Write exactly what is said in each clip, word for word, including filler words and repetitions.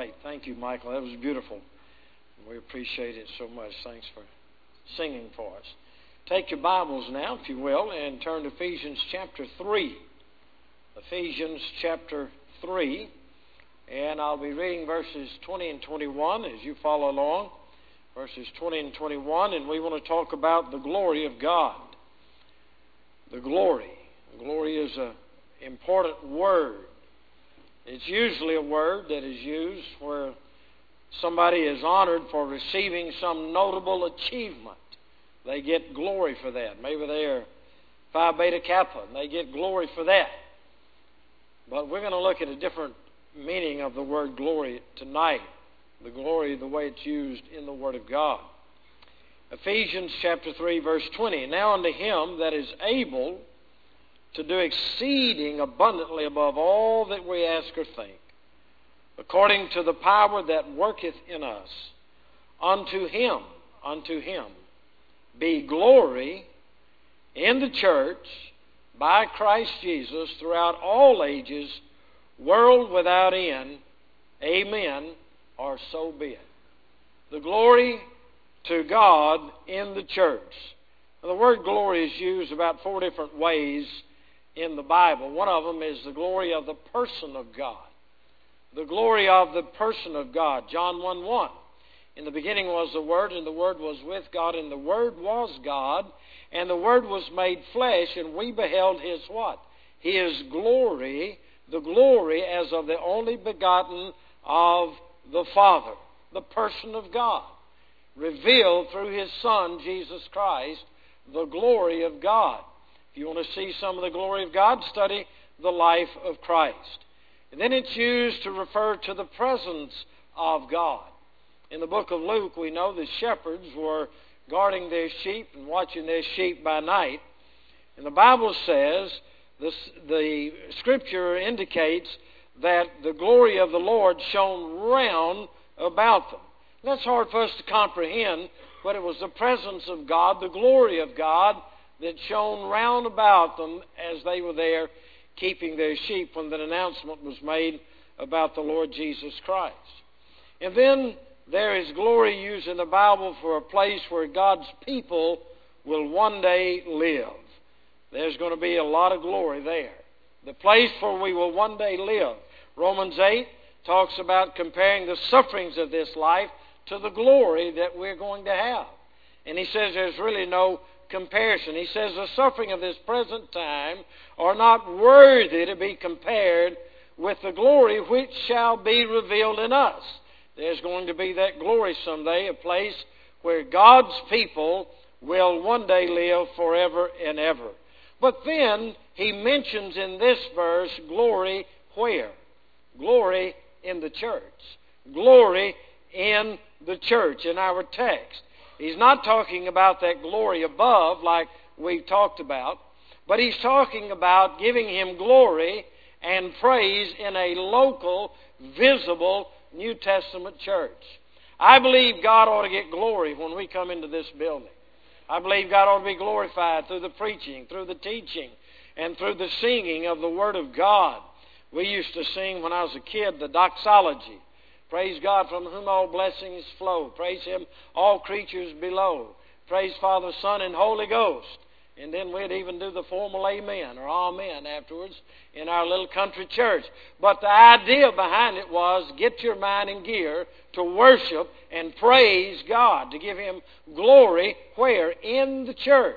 right. Thank you, Michael. That was beautiful. We appreciate it so much. Thanks for singing for us. Take your Bibles now, if you will, and turn to Ephesians chapter three. Ephesians chapter three. And I'll be reading verses twenty and twenty-one as you follow along. Verses twenty and twenty-one, and we want to talk about the glory of God. The glory. Glory is an important word. It's usually a word that is used where somebody is honored for receiving some notable achievement. They get glory for that. Maybe they're Phi Beta Kappa, and they get glory for that. But we're going to look at a different meaning of the word glory tonight. The glory, the way it's used in the Word of God. Ephesians chapter three, verse twenty. Now unto him that is able to do exceeding abundantly above all that we ask or think, according to the power that worketh in us, unto him, unto him, be glory in the church by Christ Jesus throughout all ages, world without end. Amen, or so be it. The glory to God in the church. Now, the word glory is used about four different ways in the Bible. One of them is the glory of the person of God. The glory of the person of God. John one one. In the beginning was the Word, and the Word was with God, and the Word was God, and the Word was made flesh, and we beheld His what? His glory, the glory as of the only begotten of the Father, the person of God, revealed through His Son, Jesus Christ, the glory of God. If you want to see some of the glory of God, study the life of Christ. And then it's used to refer to the presence of God. In the book of Luke, we know the shepherds were guarding their sheep and watching their sheep by night. And the Bible says, this, the Scripture indicates that the glory of the Lord shone round about them. And that's hard for us to comprehend, but it was the presence of God, the glory of God, that shone round about them as they were there keeping their sheep when the announcement was made about the Lord Jesus Christ. And then there is glory used in the Bible for a place where God's people will one day live. There's going to be a lot of glory there. The place where we will one day live. Romans eight talks about comparing the sufferings of this life to the glory that we're going to have. And he says there's really no comparison. He says the suffering of this present time are not worthy to be compared with the glory which shall be revealed in us. There's going to be that glory someday, a place where God's people will one day live forever and ever. But then he mentions in this verse glory where? Glory in the church. Glory in the church in our text. He's not talking about that glory above like we talked about, but he's talking about giving him glory and praise in a local, visible New Testament church. I believe God ought to get glory when we come into this building. I believe God ought to be glorified through the preaching, through the teaching, and through the singing of the Word of God. We used to sing when I was a kid the doxology. Praise God from whom all blessings flow. Praise Him, all creatures below. Praise Father, Son, and Holy Ghost. And then we'd even do the formal amen or amen afterwards in our little country church. But the idea behind it was get your mind in gear to worship and praise God, to give Him glory where? In the church.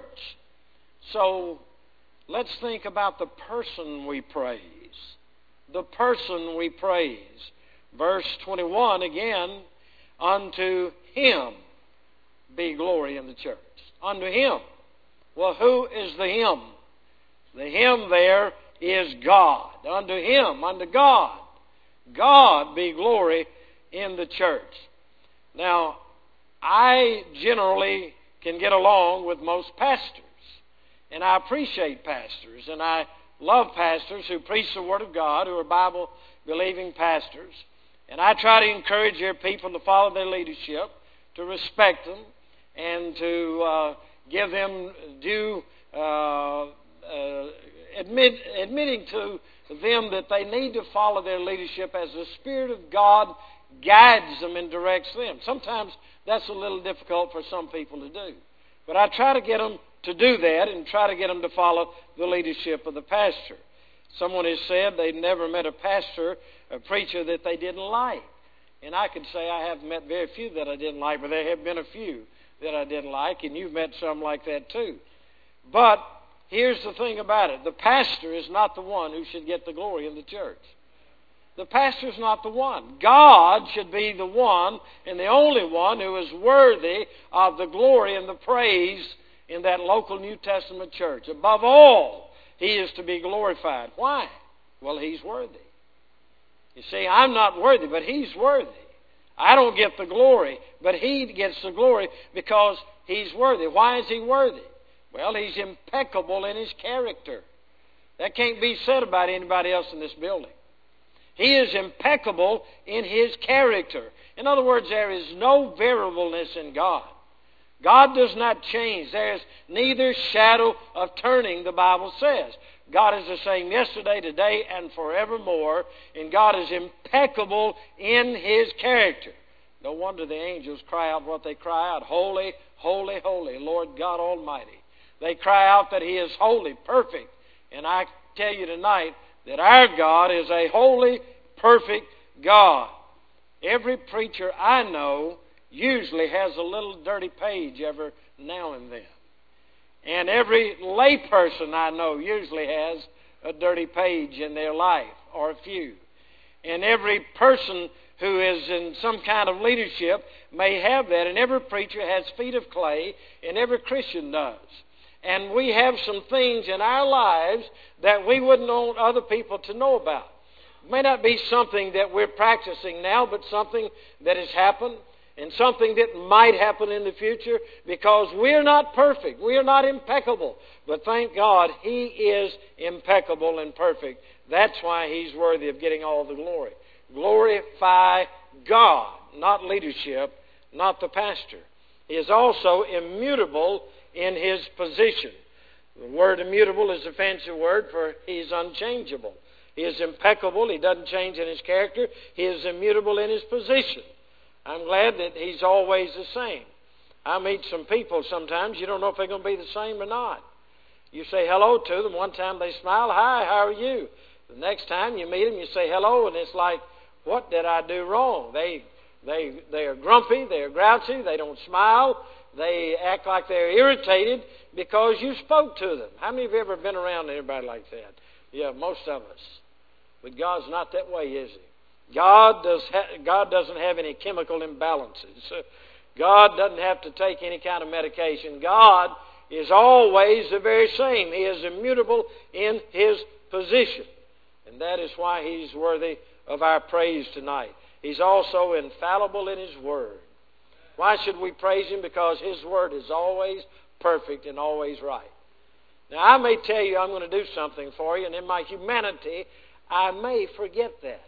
So let's think about the person we praise. The person we praise. Verse twenty-one again, unto Him be glory in the church. Unto Him. Well, who is the Him? The Him there is God. Unto Him, unto God. God be glory in the church. Now, I generally can get along with most pastors. And I appreciate pastors. And I love pastors who preach the Word of God, who are Bible-believing pastors. And I try to encourage their people to follow their leadership, to respect them, and to uh, give them due, uh, uh, admit, admitting to them that they need to follow their leadership as the Spirit of God guides them and directs them. Sometimes that's a little difficult for some people to do. But I try to get them to do that and try to get them to follow the leadership of the pastor. Someone has said they've never met a pastor, a preacher that they didn't like. And I could say I have met very few that I didn't like, but there have been a few that I didn't like, and you've met some like that too. But here's the thing about it. The pastor is not the one who should get the glory in the church. The pastor is not the one. God should be the one and the only one who is worthy of the glory and the praise in that local New Testament church. Above all, he is to be glorified. Why? Well, he's worthy. You see, I'm not worthy, but he's worthy. I don't get the glory, but he gets the glory because he's worthy. Why is he worthy? Well, he's impeccable in his character. That can't be said about anybody else in this building. He is impeccable in his character. In other words, there is no variableness in God. God does not change. There is neither shadow of turning, the Bible says. God is the same yesterday, today, and forevermore. And God is impeccable in his character. No wonder the angels cry out what they cry out. Holy, holy, holy, Lord God Almighty. They cry out that he is holy, perfect. And I tell you tonight that our God is a holy, perfect God. Every preacher I know usually has a little dirty page every now and then. And every layperson I know usually has a dirty page in their life, or a few. And every person who is in some kind of leadership may have that. And every preacher has feet of clay, and every Christian does. And we have some things in our lives that we wouldn't want other people to know about. It may not be something that we're practicing now, but something that has happened and something that might happen in the future, because we're not perfect. We are not impeccable. But thank God, he is impeccable and perfect. That's why he's worthy of getting all the glory. Glorify God, not leadership, not the pastor. He is also immutable in his position. The word immutable is a fancy word for he's unchangeable. He is impeccable. He doesn't change in his character. He is immutable in his position. I'm glad that he's always the same. I meet some people sometimes, you don't know if they're going to be the same or not. You say hello to them. One time they smile, hi, how are you? The next time you meet them, you say hello, and it's like, what did I do wrong? They, they, they are grumpy, they are grouchy, they don't smile. They act like they're irritated because you spoke to them. How many of you have ever been around anybody like that? Yeah, most of us. But God's not that way, is he? God, does ha- God doesn't have any chemical imbalances. God doesn't have to take any kind of medication. God is always the very same. He is immutable in his position. And that is why he's worthy of our praise tonight. He's also infallible in his word. Why should we praise him? Because his word is always perfect and always right. Now, I may tell you I'm going to do something for you, and in my humanity, I may forget that.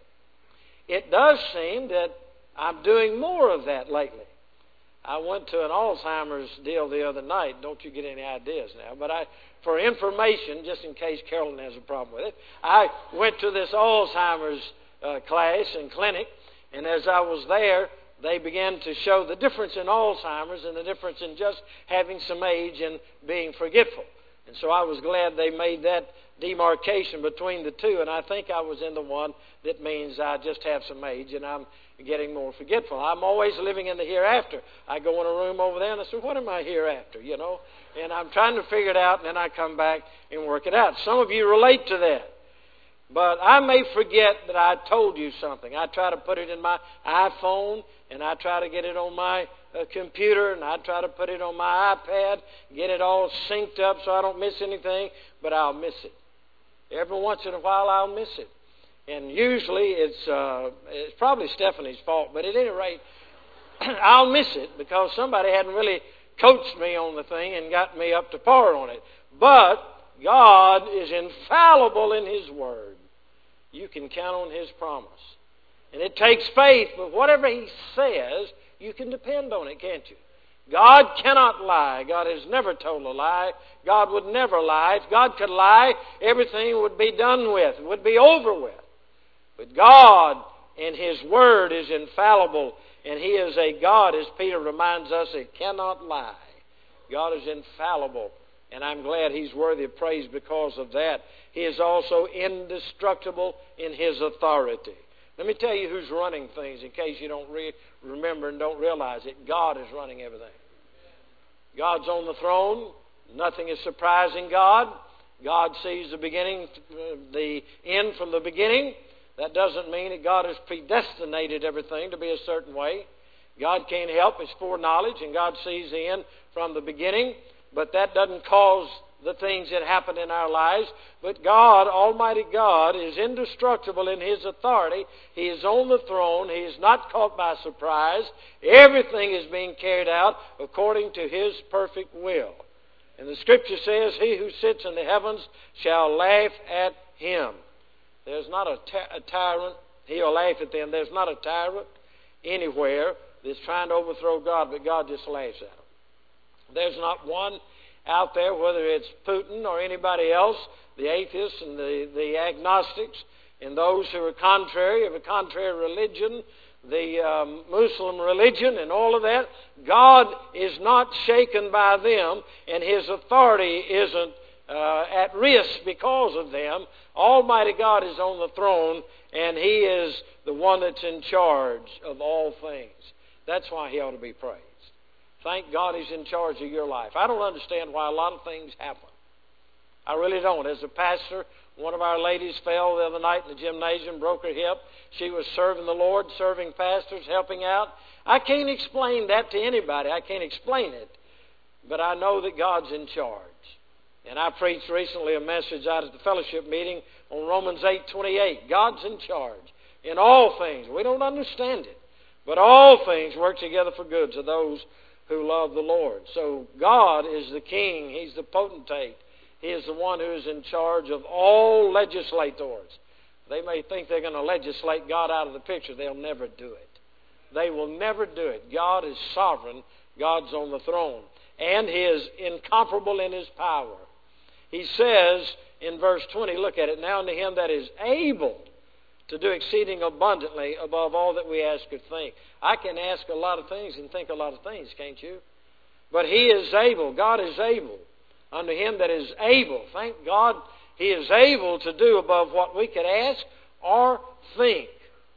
It does seem that I'm doing more of that lately. I went to an Alzheimer's deal the other night. Don't you get any ideas now. But I, for information, just in case Carolyn has a problem with it, I went to this Alzheimer's uh, class and clinic, and as I was there, they began to show the difference in Alzheimer's and the difference in just having some age and being forgetful. And so I was glad they made that demarcation between the two, and I think I was in the one that means I just have some age and I'm getting more forgetful. I'm always living in the hereafter. I go in a room over there and I say, what am I hereafter, you know? And I'm trying to figure it out, and then I come back and work it out. Some of you relate to that. But I may forget that I told you something. I try to put it in my iPhone, and I try to get it on my uh, computer, and I try to put it on my iPad, get it all synced up so I don't miss anything, but I'll miss it. Every once in a while I'll miss it. And usually it's, uh, it's probably Stephanie's fault, but at any rate, I'll miss it because somebody hadn't really coached me on the thing and got me up to par on it. But God is infallible in his word. You can count on his promise. And it takes faith, but whatever he says, you can depend on it, can't you? God cannot lie. God has never told a lie. God would never lie. If God could lie, everything would be done with, would be over with. But God and His Word is infallible, and He is a God, as Peter reminds us, that cannot lie. God is infallible, and I'm glad He's worthy of praise because of that. He is also indestructible in His authority. Let me tell you who's running things in case you don't re- remember and don't realize it. God is running everything. God's on the throne. Nothing is surprising God. God sees the beginning, the end from the beginning. That doesn't mean that God has predestinated everything to be a certain way. God can't help His foreknowledge, and God sees the end from the beginning. But that doesn't cause the things that happen in our lives. But God, Almighty God, is indestructible in His authority. He is on the throne. He is not caught by surprise. Everything is being carried out according to His perfect will. And the Scripture says, He who sits in the heavens shall laugh at Him. There's not a, ty- a tyrant. He'll laugh at them. There's not a tyrant anywhere that's trying to overthrow God, but God just laughs at them. There's not one out there, whether it's Putin or anybody else, the atheists and the, the agnostics, and those who are contrary, of a contrary religion, the um, Muslim religion and all of that. God is not shaken by them, and His authority isn't uh, at risk because of them. Almighty God is on the throne, and He is the one that's in charge of all things. That's why He ought to be praised. Thank God He's in charge of your life. I don't understand why a lot of things happen. I really don't. As a pastor, one of our ladies fell the other night in the gymnasium, broke her hip. She was serving the Lord, serving pastors, helping out. I can't explain that to anybody. I can't explain it. But I know that God's in charge. And I preached recently a message out at the fellowship meeting on Romans eight twenty-eight. God's in charge in all things. We don't understand it. But all things work together for good to those who love the Lord. So God is the King. He's the potentate. He is the one who is in charge of all legislators. They may think they're going to legislate God out of the picture. They'll never do it. They will never do it. God is sovereign. God's on the throne. And He is incomparable in His power. He says in verse twenty, look at it, now unto Him that is able to do exceeding abundantly above all that we ask or think. I can ask a lot of things and think a lot of things, can't you? But He is able. God is able. Unto Him that is able. Thank God He is able to do above what we could ask or think.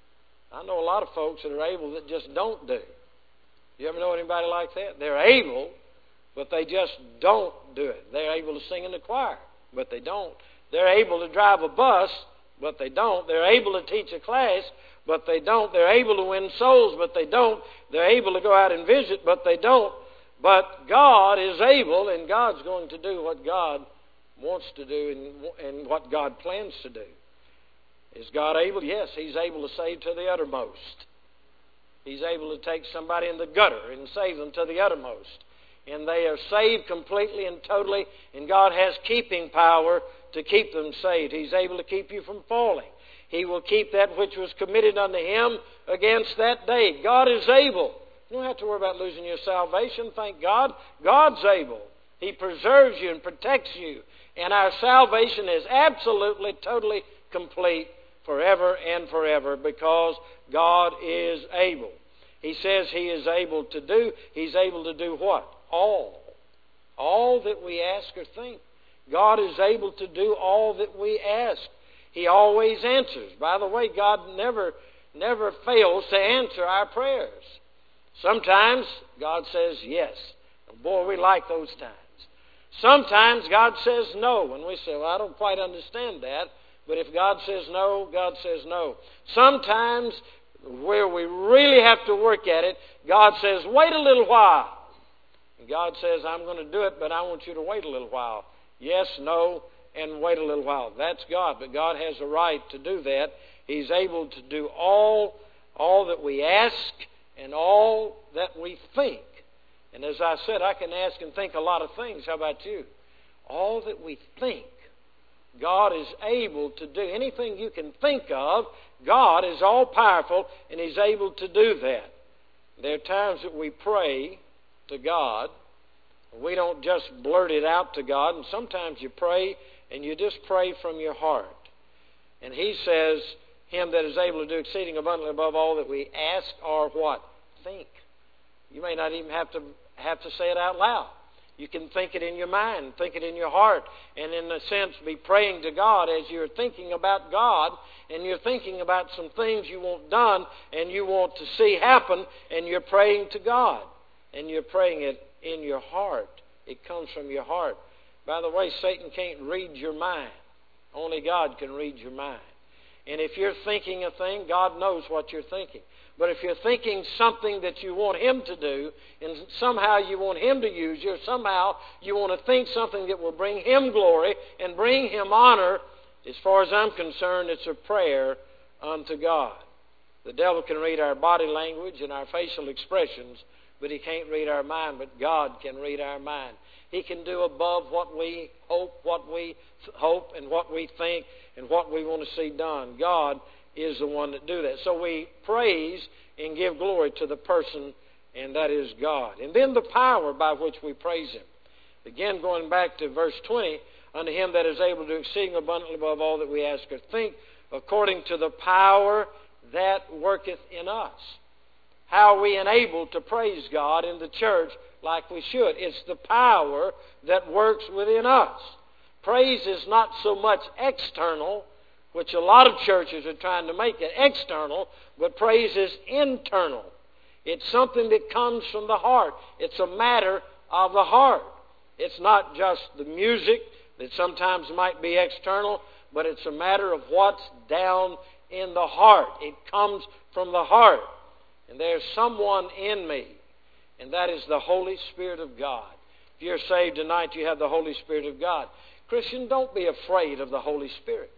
I know a lot of folks that are able that just don't do. You ever know anybody like that? They're able, but they just don't do it. They're able to sing in the choir, but they don't. They're able to drive a bus, but they don't. They're able to teach a class, but they don't. They're able to win souls, but they don't. They're able to go out and visit, but they don't. But God is able, and God's going to do what God wants to do and, and what God plans to do. Is God able? Yes, He's able to save to the uttermost. He's able to take somebody in the gutter and save them to the uttermost. And they are saved completely and totally, and God has keeping power to keep them saved. He's able to keep you from falling. He will keep that which was committed unto Him against that day. God is able. You don't have to worry about losing your salvation. Thank God. God's able. He preserves you and protects you. And our salvation is absolutely, totally complete forever and forever because God is able. He says He is able to do. He's able to do what? All. All that we ask or think. God is able to do all that we ask. He always answers. By the way, God never, never fails to answer our prayers. Sometimes God says yes. Boy, we like those times. Sometimes God says no. And we say, well, I don't quite understand that. But if God says no, God says no. Sometimes where we really have to work at it, God says, wait a little while. And God says, I'm going to do it, but I want you to wait a little while. Yes, no, and wait a little while. That's God, but God has a right to do that. He's able to do all, all that we ask and all that we think. And as I said, I can ask and think a lot of things. How about you? All that we think, God is able to do. Anything you can think of, God is all-powerful, and He's able to do that. There are times that we pray to God. We don't just blurt it out to God. And sometimes you pray, and you just pray from your heart. And He says Him that is able to do exceeding abundantly above all that we ask or what? Think. You may not even have to have to say it out loud. You can think it in your mind, think it in your heart, and in a sense be praying to God as you're thinking about God, and you're thinking about some things you want done and you want to see happen, and you're praying to God, and you're praying it in your heart. It comes from your heart. By the way, Satan can't read your mind. Only God can read your mind. And if you're thinking a thing, God knows what you're thinking. But if you're thinking something that you want Him to do, and somehow you want Him to use you, or somehow you want to think something that will bring Him glory and bring Him honor, as far as I'm concerned, it's a prayer unto God. The devil can read our body language and our facial expressions, but he can't read our mind, but God can read our mind. He can do above what we hope, what we hope, and what we think, and what we want to see done. God is the one that do that. So we praise and give glory to the person, and that is God. And then the power by which we praise Him. Again, going back to verse twenty, unto Him that is able to do exceeding abundantly above all that we ask or think, according to the power that worketh in us. How are we enabled to praise God in the church like we should? It's the power that works within us. Praise is not so much external, which a lot of churches are trying to make it external, but praise is internal. It's something that comes from the heart. It's a matter of the heart. It's not just the music that sometimes might be external, but it's a matter of what's down in the heart. It comes from the heart. And there's someone in me, and that is the Holy Spirit of God. If you're saved tonight, you have the Holy Spirit of God. Christian, don't be afraid of the Holy Spirit.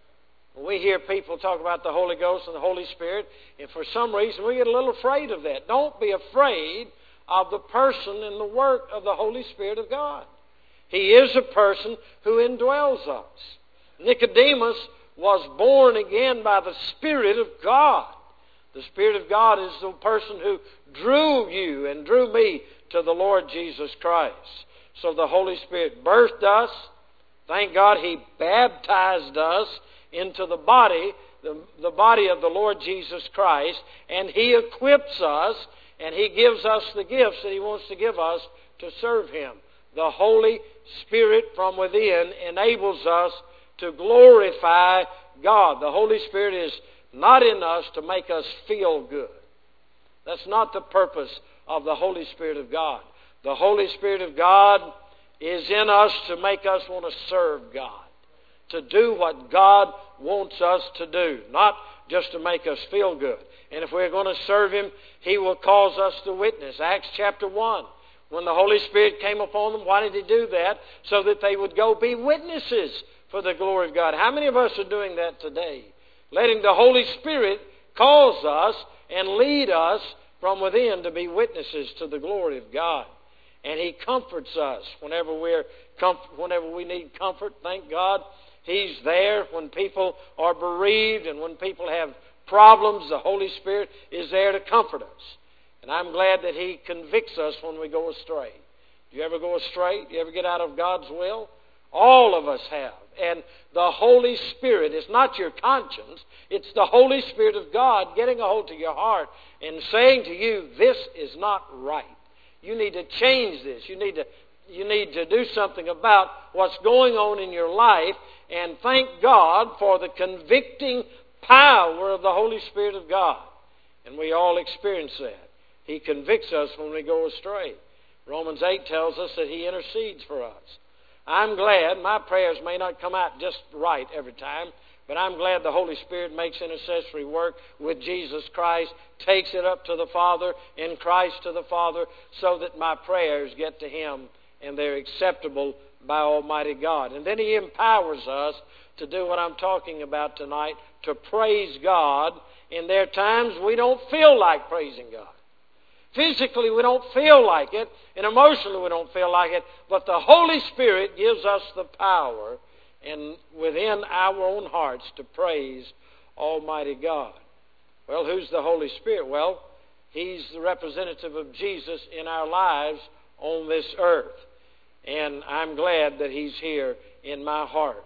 We hear people talk about the Holy Ghost and the Holy Spirit, and for some reason we get a little afraid of that. Don't be afraid of the person and the work of the Holy Spirit of God. He is a person who indwells us. Nicodemus was born again by the Spirit of God. The Spirit of God is the person who drew you and drew me to the Lord Jesus Christ. So the Holy Spirit birthed us. Thank God He baptized us into the body, the, the body of the Lord Jesus Christ, and He equips us, and He gives us the gifts that He wants to give us to serve Him. The Holy Spirit from within enables us to glorify God. The Holy Spirit is not in us to make us feel good. That's not the purpose of the Holy Spirit of God. The Holy Spirit of God is in us to make us want to serve God, to do what God wants us to do, not just to make us feel good. And if we're going to serve Him, He will cause us to witness. Acts chapter one, when the Holy Spirit came upon them, why did He do that? So that they would go be witnesses for the glory of God. How many of us are doing that today? Letting the Holy Spirit cause us and lead us from within to be witnesses to the glory of God. And He comforts us whenever we're comf- whenever we need comfort. Thank God He's there when people are bereaved and when people have problems. The Holy Spirit is there to comfort us. And I'm glad that He convicts us when we go astray. Do you ever go astray? Do you ever get out of God's will? All of us have. And the Holy Spirit is not your conscience. It's the Holy Spirit of God getting a hold of your heart and saying to you, this is not right. You need to change this. You need to, you need to do something about what's going on in your life. And thank God for the convicting power of the Holy Spirit of God. And we all experience that. He convicts us when we go astray. Romans eight tells us that He intercedes for us. I'm glad, my prayers may not come out just right every time, but I'm glad the Holy Spirit makes intercessory work with Jesus Christ, takes it up to the Father, in Christ to the Father, so that my prayers get to Him and they're acceptable by Almighty God. And then He empowers us to do what I'm talking about tonight, to praise God. And there are times we don't feel like praising God. Physically, we don't feel like it, and emotionally, we don't feel like it, but the Holy Spirit gives us the power and within our own hearts to praise Almighty God. Well, who's the Holy Spirit? Well, He's the representative of Jesus in our lives on this earth, and I'm glad that He's here in my heart.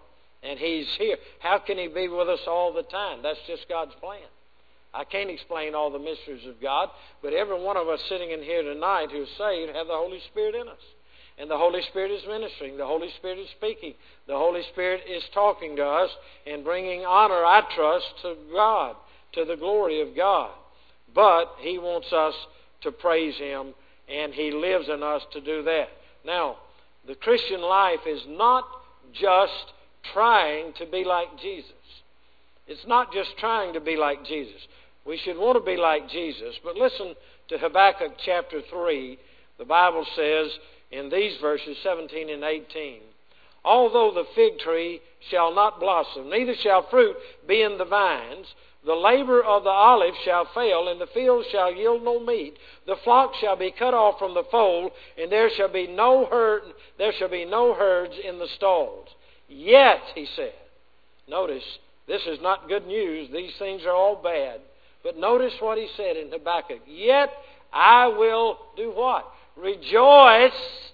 And He's here. How can He be with us all the time? That's just God's plan. I can't explain all the mysteries of God, but every one of us sitting in here tonight who is saved have the Holy Spirit in us. And the Holy Spirit is ministering. The Holy Spirit is speaking. The Holy Spirit is talking to us and bringing honor, I trust, to God, to the glory of God. But He wants us to praise Him, and He lives in us to do that. Now, the Christian life is not just trying to be like Jesus. It's not just trying to be like Jesus. We should want to be like Jesus. But listen to Habakkuk chapter three. The Bible says in these verses seventeen and eighteen, although the fig tree shall not blossom, neither shall fruit be in the vines, the labor of the olive shall fail, and the field shall yield no meat. The flock shall be cut off from the fold, and there shall be no herd, there shall be no herds in the stalls. Yet, he said, notice, this is not good news. These things are all bad. But notice what he said in Habakkuk. Yet I will do what? Rejoice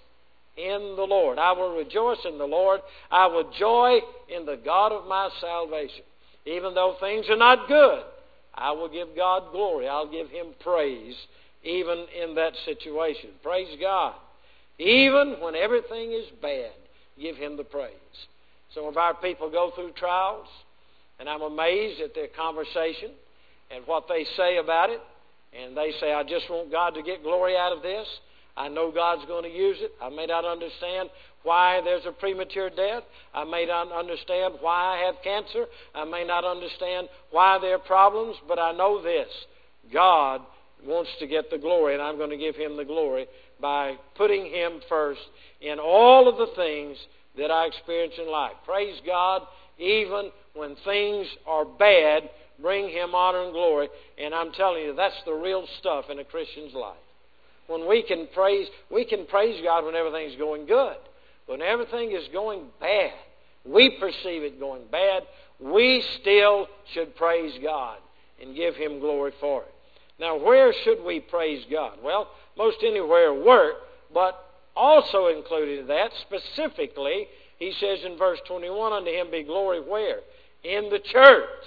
in the Lord. I will rejoice in the Lord. I will joy in the God of my salvation. Even though things are not good, I will give God glory. I'll give Him praise even in that situation. Praise God. Even when everything is bad, give Him the praise. Some of our people go through trials, and I'm amazed at their conversation and what they say about it. And they say, I just want God to get glory out of this. I know God's going to use it. I may not understand why there's a premature death. I may not understand why I have cancer. I may not understand why there are problems. But I know this. God wants to get the glory, and I'm going to give Him the glory by putting Him first in all of the things that I experience in life. Praise God, even when things are bad, bring Him honor and glory. And I'm telling you, that's the real stuff in a Christian's life. When we can praise, we can praise God when everything's going good. When everything is going bad, we perceive it going bad, we still should praise God and give Him glory for it. Now, where should we praise God? Well, most anywhere at work, but also included in that, specifically, he says in verse twenty-one, unto Him be glory where? In the church.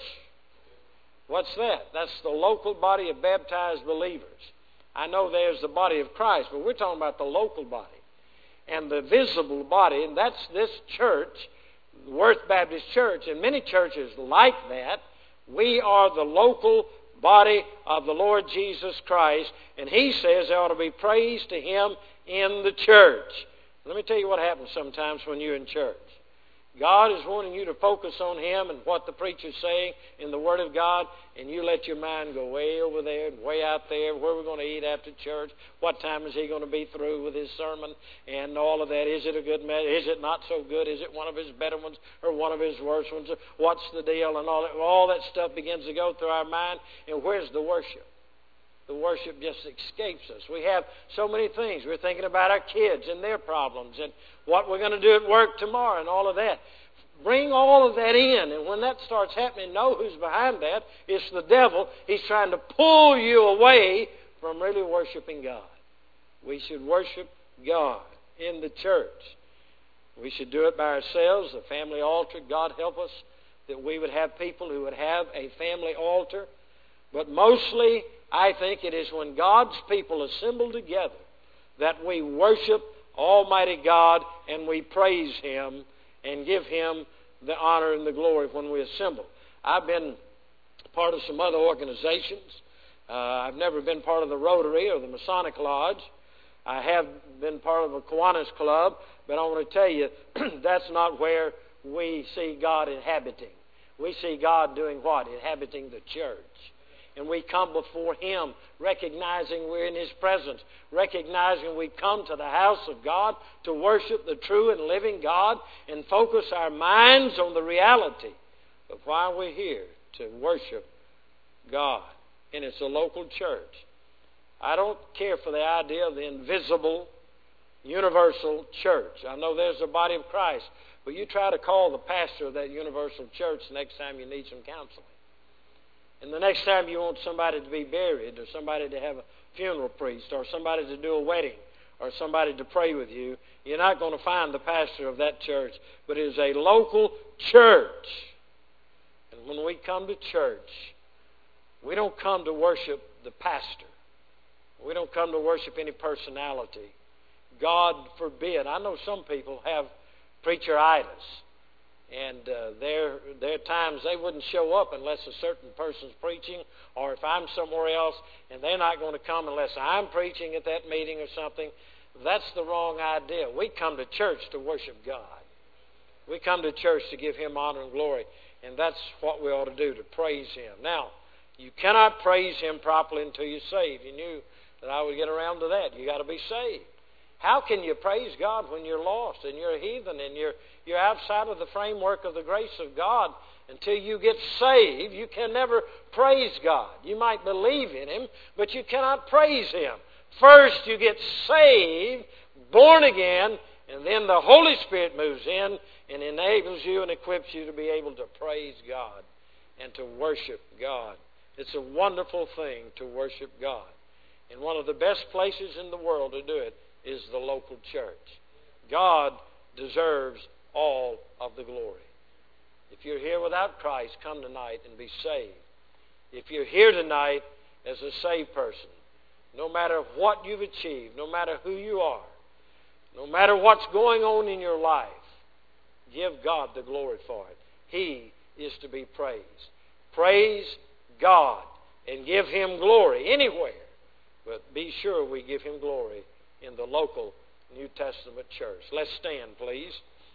What's that? That's the local body of baptized believers. I know there's the body of Christ, but we're talking about the local body and the visible body, and that's this church, Worth Baptist Church, and many churches like that. We are the local body of the Lord Jesus Christ, and He says there ought to be praise to Him in the church. Let me tell you what happens sometimes when you're in church. God is wanting you to focus on Him and what the preacher's saying in the Word of God, and you let your mind go way over there and way out there, where we're going to eat after church, what time is he going to be through with his sermon, and all of that. Is it a good message? Is it not so good? Is it one of his better ones or one of his worse ones? What's the deal? And all that, all that stuff begins to go through our mind, and where's the worship? The worship just escapes us. We have so many things. We're thinking about our kids and their problems and what we're going to do at work tomorrow and all of that. Bring all of that in, and when that starts happening, know who's behind that. It's the devil. He's trying to pull you away from really worshiping God. We should worship God in the church. We should do it by ourselves, the family altar. God help us that we would have people who would have a family altar. But mostly, I think it is when God's people assemble together that we worship Almighty God and we praise Him and give Him the honor and the glory when we assemble. I've been part of some other organizations. Uh, I've never been part of the Rotary or the Masonic Lodge. I have been part of a Kiwanis Club, but I want to tell you, that's not where we see God inhabiting. We see God doing what? Inhabiting the church. And we come before Him, recognizing we're in His presence, recognizing we come to the house of God to worship the true and living God and focus our minds on the reality of why we're here, to worship God. And it's a local church. I don't care for the idea of the invisible, universal church. I know there's a body of Christ, but you try to call the pastor of that universal church the next time you need some counseling. And the next time you want somebody to be buried, or somebody to have a funeral preached, or somebody to do a wedding, or somebody to pray with you, you're not going to find the pastor of that church. But it is a local church. And when we come to church, we don't come to worship the pastor. We don't come to worship any personality. God forbid. I know some people have preacheritis. And uh, there, there are times they wouldn't show up unless a certain person's preaching, or if I'm somewhere else and they're not going to come unless I'm preaching at that meeting or something. That's the wrong idea. We come to church to worship God. We come to church to give Him honor and glory. And that's what we ought to do, to praise Him. Now, you cannot praise Him properly until you're saved. You knew that I would get around to that. You got to be saved. How can you praise God when you're lost and you're a heathen and you're, you're outside of the framework of the grace of God? Until you get saved, you can never praise God. You might believe in Him, but you cannot praise Him. First, you get saved, born again, and then the Holy Spirit moves in and enables you and equips you to be able to praise God and to worship God. It's a wonderful thing to worship God. And one of the best places in the world to do it is the local church. God deserves all of the glory. If you're here without Christ, come tonight and be saved. If you're here tonight as a saved person, no matter what you've achieved, no matter who you are, no matter what's going on in your life, give God the glory for it. He is to be praised. Praise God and give Him glory anywhere. But be sure we give Him glory in the local New Testament church. Let's stand, please.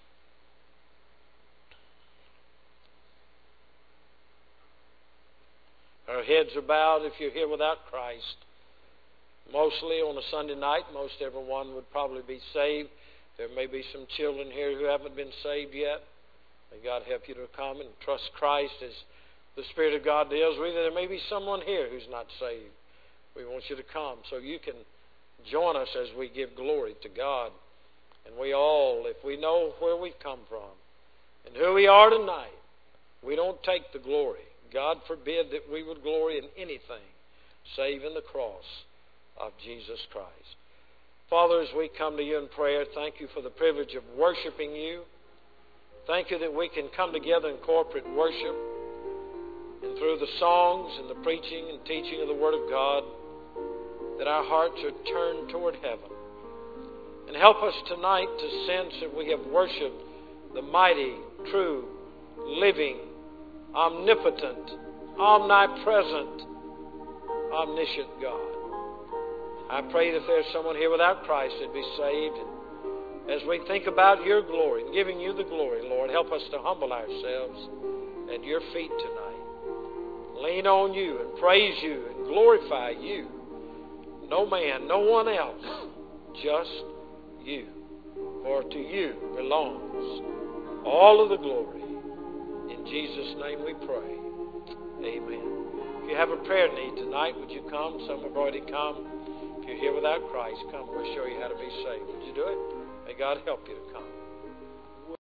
Our heads are bowed if you're here without Christ. Mostly on a Sunday night, most everyone would probably be saved. There may be some children here who haven't been saved yet. May God help you to come and trust Christ as the Spirit of God deals with you. There may be someone here who's not saved. We want you to come so you can join us as we give glory to God. And we all, if we know where we've come from and who we are tonight, we don't take the glory. God forbid that we would glory in anything save in the cross of Jesus Christ. Father, as we come to you in prayer, thank you for the privilege of worshiping you. Thank you that we can come together in corporate worship, and through the songs and the preaching and teaching of the Word of God, that our hearts are turned toward heaven. And help us tonight to sense that we have worshiped the mighty, true, living, omnipotent, omnipresent, omniscient God. I pray that there's someone here without Christ that'd be saved. And as we think about your glory and giving you the glory, Lord, help us to humble ourselves at your feet tonight. Lean on you and praise you and glorify you. No man, no one else, just you. For to you belongs all of the glory. In Jesus' name we pray. Amen. If you have a prayer need tonight, would you come? Some have already come. If you're here without Christ, come. We'll show you how to be saved. Would you do it? May God help you to come.